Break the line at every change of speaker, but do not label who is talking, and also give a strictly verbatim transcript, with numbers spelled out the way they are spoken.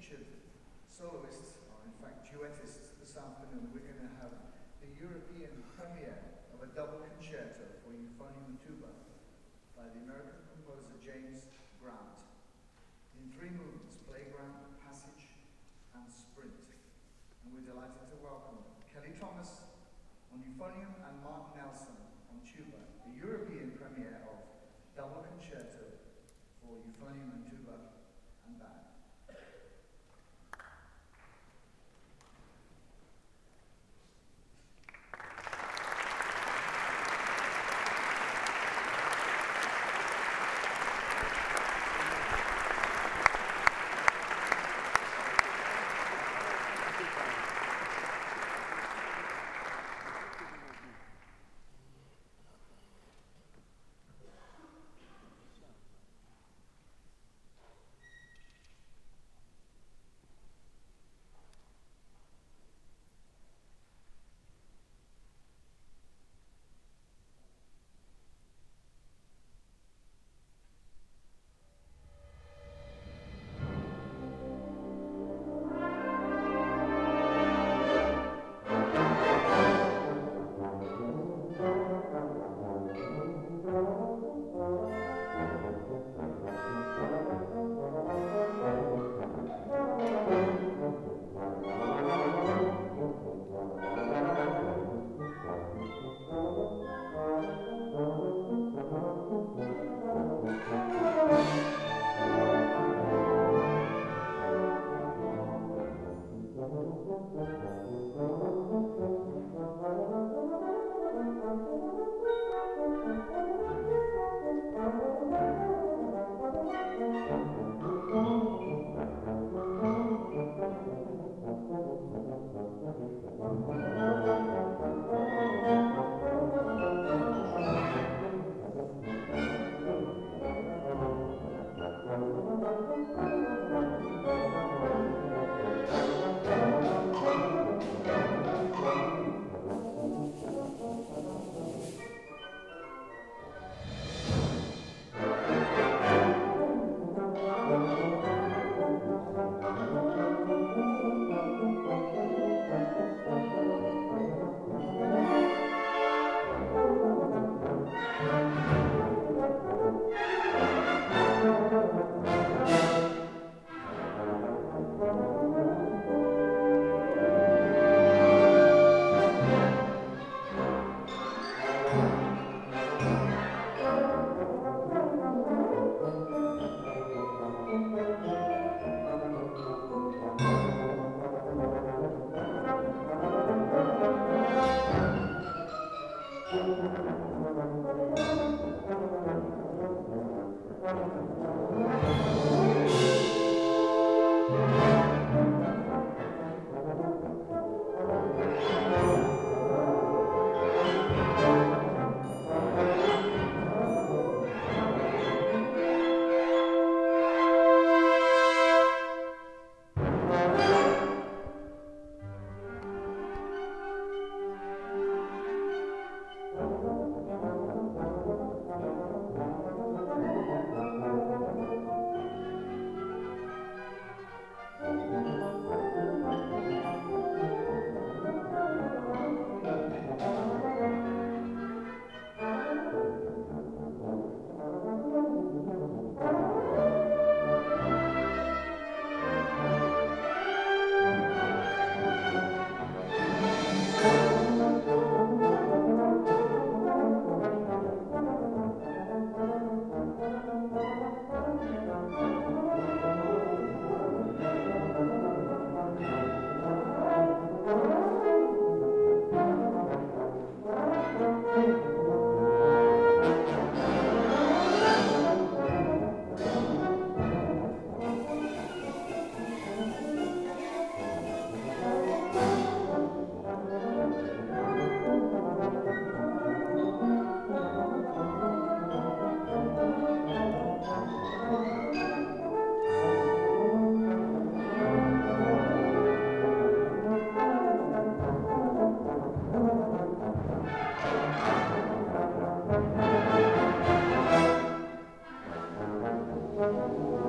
featured soloists, or in fact duettists, this afternoon. We're going to have the European premiere of a double concerto for euphonium and tuba by the American composer James Grant in three movements: playground, passage, and sprint. And we're delighted to welcome Kelly Thomas on euphonium and Mark Nelson on tuba, the European premiere of double concerto for euphonium and tuba and band.
Thank you.